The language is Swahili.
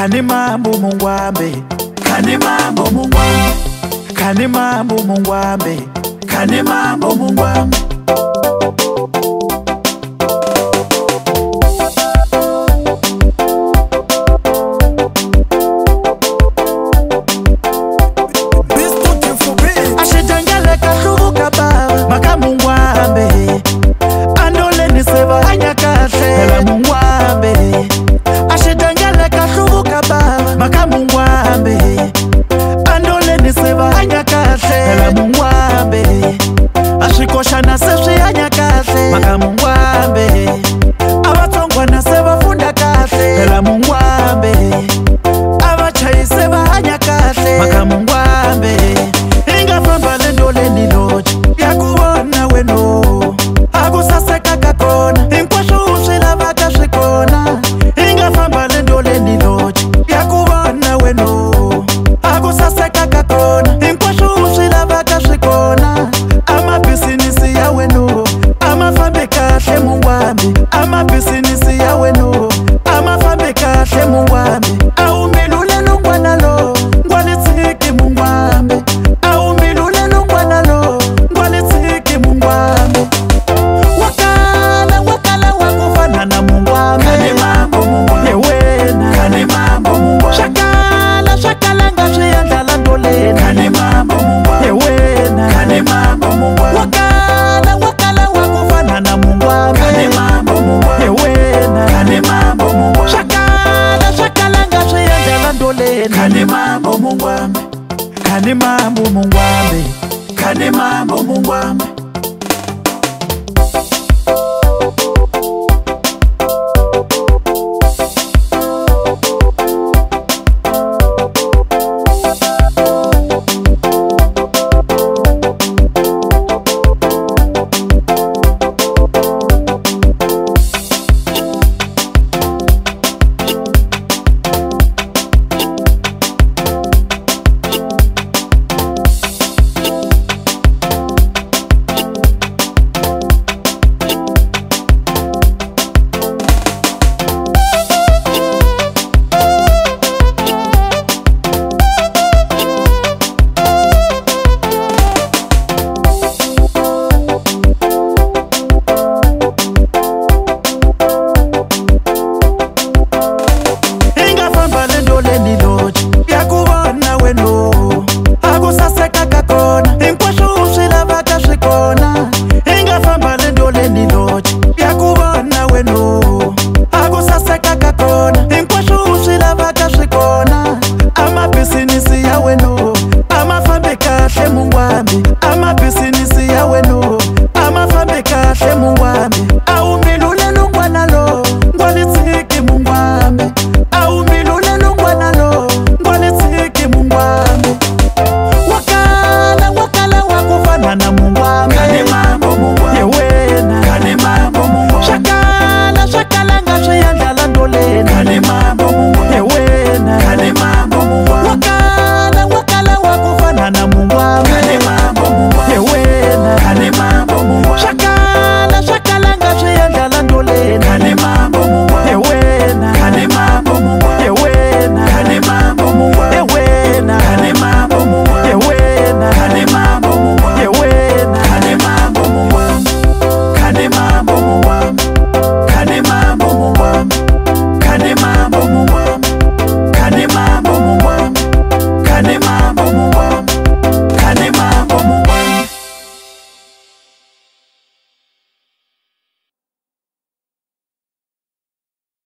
Kani mambo mungwambe, kani mambo mungwambe, kani mambo mungwambe, kani mambo mungwambe. Ashitangele kashuka baba, maka mungwambe, andole ni seva hanya kahle, hela mungwambe. Ashitangele kashuka baba, maka mungwambe, andole ni seva hanya kahle, hela mungwambe. Ashikosha na seshi hanya kahle, maka mungwambe. Abatongwa na seva funda kahle, hela mungwambe. Abachai seva hanya kahle, maka mungwambe. Inga famba lendole ni loji, ya kuona weno. Akusaseka kakona, inkwashu ushila vaka shikona. Inga famba lendole ni loji, ya kuona weno. Akusaseka kakona, inkwashu ushila vaka shikona. Ama bisinisi ya weno, ama fambe kahle mungwambe. Ama bisinisi ya weno, ama fambe kahle mungwambe. Au milule nungwana lo, ngwani tiki mungwambe. Au milule nungwana lo, ngwani tiki mungwambe. Wakala wakufana na mungwambe. Kani mambo mungwambe, yewena. Kani mambo mungwambe. Shakala ngashi yandala ndolena. Kani mambo mungwambe, yewena. Kani mambo mungwambe. Wakala wakufana na mungwambe. Kani mambo mungwambe, yewena. Kani mambo mungwambe. Shakala ngashi yandala ndolena. Kani mambo mungwambe. Kani mambo mungwambe. Kani mambo mungwambe.